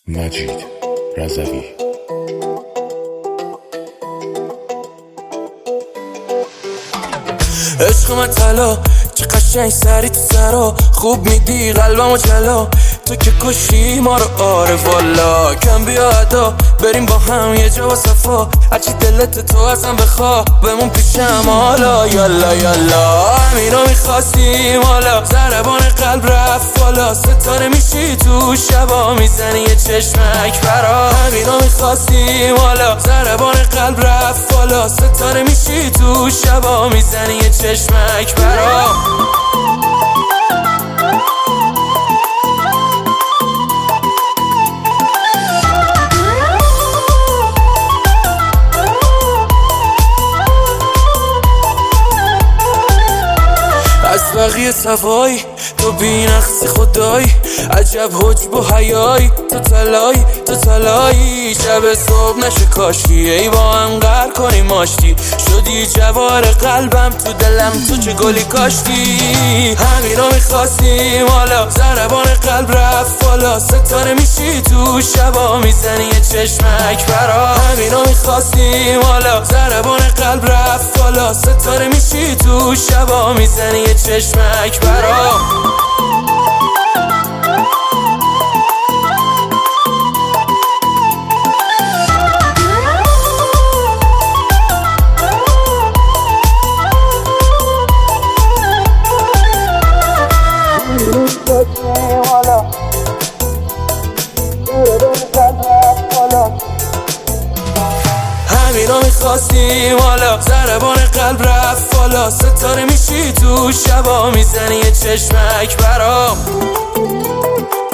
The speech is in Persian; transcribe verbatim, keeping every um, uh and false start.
مجید رضوی. عشق من طلا چه قشنگ سری تو سرا، خوب میدی قلبمو جلا، تو که کشی ما رو. آره والا کم بیا ادا، بریم با هم یه جا با صفا، هرچی دلت تو ازم بخوا، بمون پیشم حالا. یالا یالا همینو میخواستیم حالا، ضربان قلب رفت بالا، ستاره میشی تو شبا، میزنی یه چشمک برا. همینو میخواستیم حالا، ضربان قلب رفت بالا، ستاره میشی تو شبا، میزنی یه چشمک برا. از بقیه صفایی تو بی نقصی خدایی، عجب حجب و حیایی، تو طلایی تو طلایی، شب صبح نشه کاشکی، ای با هم قهر کنیم آشتی، شدی جوار قلبم، تو دلم تو چه گلی کاشتی. همینو میخواستیم حالا، ضربان قلب رفت بالا، ستاره میشی تو شبا، میزنی یه چشمک برا. همینو میخواستیم حالا، ضربان قلب رفت بالا، ستاره میشی تو شبا، میزنی یه چشمک برا. همینو میخواستیم حالا، ضربان قلب رفت بالا، ستاره میشی تو شبا، میزنی یه چشمک برا.